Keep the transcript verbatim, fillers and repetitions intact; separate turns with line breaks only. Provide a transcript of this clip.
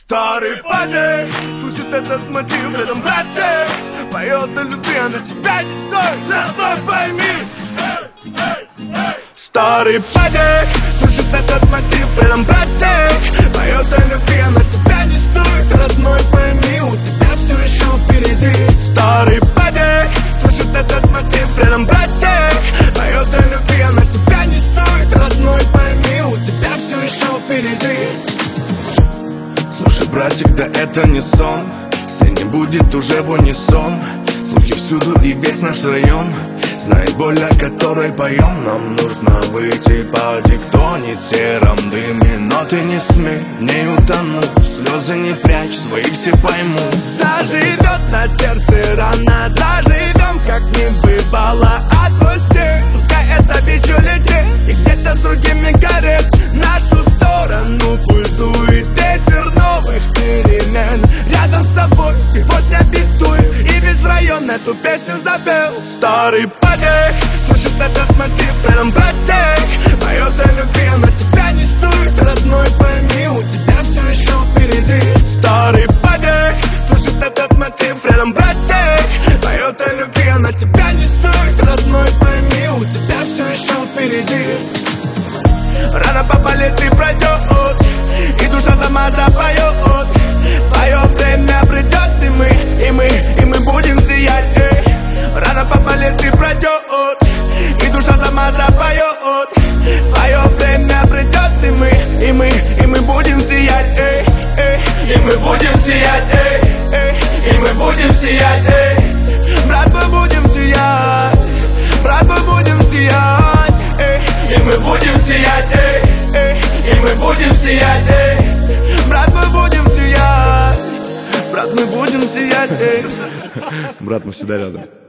Старый падик слышит этот мотив, рядом братик поет о любви, а на тебя не стоит, родной, пойми. Старый падик слышит этот мотив, рядом братик поет о любви, а на тебя не стоит, родной, пойми, у тебя все еще впереди. Старый падик слышит этот мотив, рядом братик поет о любви, а на тебя не стоит, родной, пойми, у тебя все еще впереди. Слушай, братик, да это не сон, все не будет уже в унисон. Слухи всюду и весь наш район знает боль, о которой поем. Нам нужно выйти по диктоне в сером дыме, но ты не смей в ней утонуть, слезы не прячь, свои все поймут. Заживет на сердце рана, заживем, как не бывало. Отпусти, пускай это бичу летит и где-то с другими горит нашу сторону. Пусть дует ветер новых перемен, рядом с тобой сегодня диктует, и весь район эту песню запел. Старый падик слышит этот мотив, рядом братик поет о любви, а на тебя не стоит, родной, пойми, у тебя все еще впереди. Старый падик слышит этот мотив, рядом братик поет о любви, а на тебя не стоит, родной, пойми, у тебя все еще впереди. Рано попалит и пройдет, и душа сама запоет. Твое время придет, и мы, и мы, и мы будем сиять, эй. Рано попалит и пройдет, и душа сама запоет. Твое время придет, и мы, и мы, и мы будем сиять, эй, эй. И мы будем сиять, эй, эй. И мы будем сиять, эй. Брат, мы будем сиять, брат, мы будем сиять, эй. И мы будем сиять, эй, эй. И мы будем сиять, эй. Брат, мы будем сиять, брат, мы будем сиять, эй.
Брат, мы всегда рядом.